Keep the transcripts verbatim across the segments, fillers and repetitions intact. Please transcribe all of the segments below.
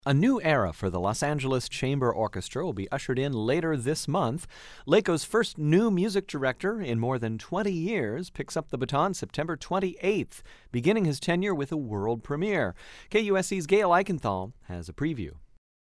A new era for the Los Angeles Chamber Orchestra will be ushered in later this month. LACO's first new music director in more than twenty years picks up the baton September twenty-eighth, beginning his tenure with a world premiere. K U S C's Gail Eichenthal has a preview.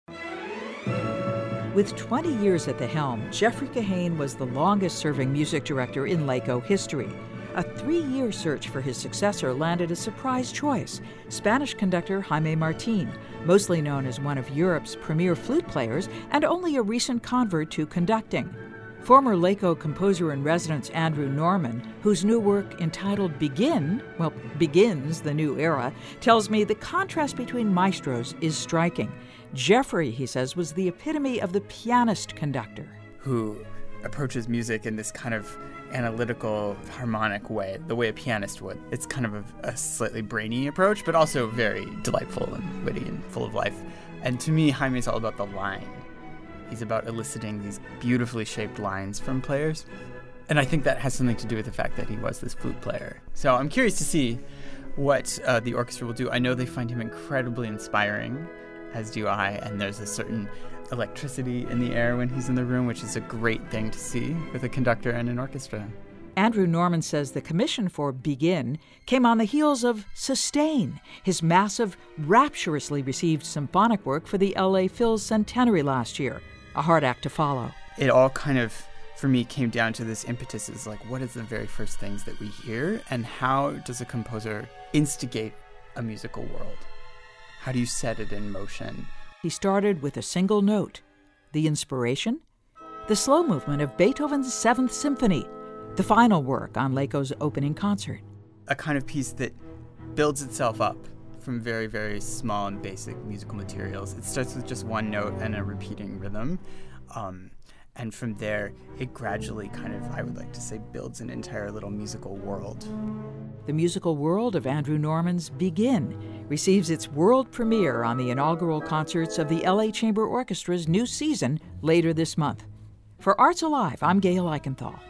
With twenty years at the helm, Jeffrey Kahane was the longest-serving music director in LACO history. A three-year search for his successor landed a surprise choice: Spanish conductor Jaime Martin, mostly known as one of Europe's premier flute players and only a recent convert to conducting. Former LACO composer-in-residence Andrew Norman, whose new work entitled Begin, well, begins the new era, tells me the contrast between maestros is striking. Jeffrey, he says, was the epitome of the pianist conductor, who approaches music in this kind of analytical, harmonic way, the way a pianist would. It's kind of a, a slightly brainy approach, but also very delightful and witty and full of life. And to me, Jaime's all about the line. He's about eliciting these beautifully shaped lines from players. And I think that has something to do with the fact that he was this flute player. So I'm curious to see what uh, the orchestra will do. I know they find him incredibly inspiring, as do I, and there's a certain electricity in the air when he's in the room, which is a great thing to see with a conductor and an orchestra. Andrew Norman says the commission for Begin came on the heels of Sustain, his massive, rapturously received symphonic work for the L A Phil's centenary last year, a hard act to follow. It all kind of, for me, came down to this impetus is like, what is the very first things that we hear, and how does a composer instigate a musical world? How do you set it in motion? He started with a single note. The inspiration? The slow movement of Beethoven's Seventh Symphony, the final work on LACO's opening concert. A kind of piece that builds itself up from very, very small and basic musical materials. It starts with just one note and a repeating rhythm. Um, and from there, it gradually kind of, I would like to say, builds an entire little musical world. The musical world of Andrew Norman's Begin receives its world premiere on the inaugural concerts of the L A Chamber Orchestra's new season later this month. For Arts Alive, I'm Gail Eichenthal.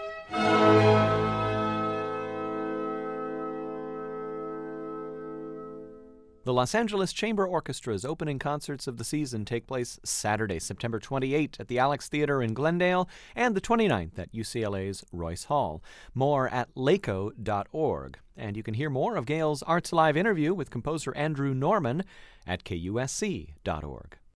The Los Angeles Chamber Orchestra's opening concerts of the season take place Saturday, September twenty-eighth at the Alex Theater in Glendale and the twenty-ninth at U C L A's Royce Hall. More at laco dot org. And you can hear more of Gail's Arts Alive interview with composer Andrew Norman at K U S C dot org.